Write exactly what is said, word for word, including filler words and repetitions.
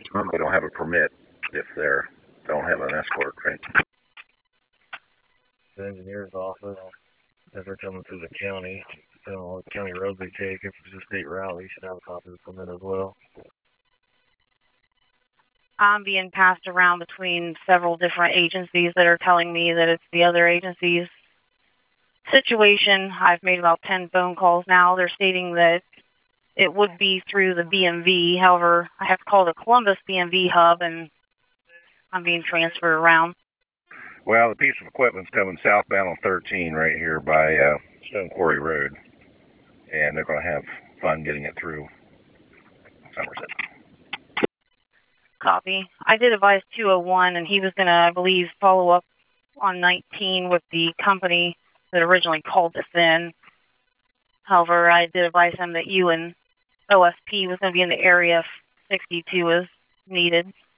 They don't have a permit if they don't have an escort, right? The engineer's office, if they're coming through the county, depending on what county road they take, if it's a state route, they should have a copy of the permit as well. I'm being passed around between several different agencies that are telling me that it's the other agency's situation. I've made about ten phone calls now. They're stating that it would be through the B M V. However, I have to call the Columbus B M V hub, and I'm being transferred around. Well, the piece of equipment's coming southbound on thirteen right here by uh, Stone Quarry Road, and they're going to have fun getting it through Somerset. Copy. I did advise two oh one, and he was going to, I believe, follow up on nineteen with the company that originally called us in. However, I did advise him that you and O S P was going to be in the area if sixty-two is needed.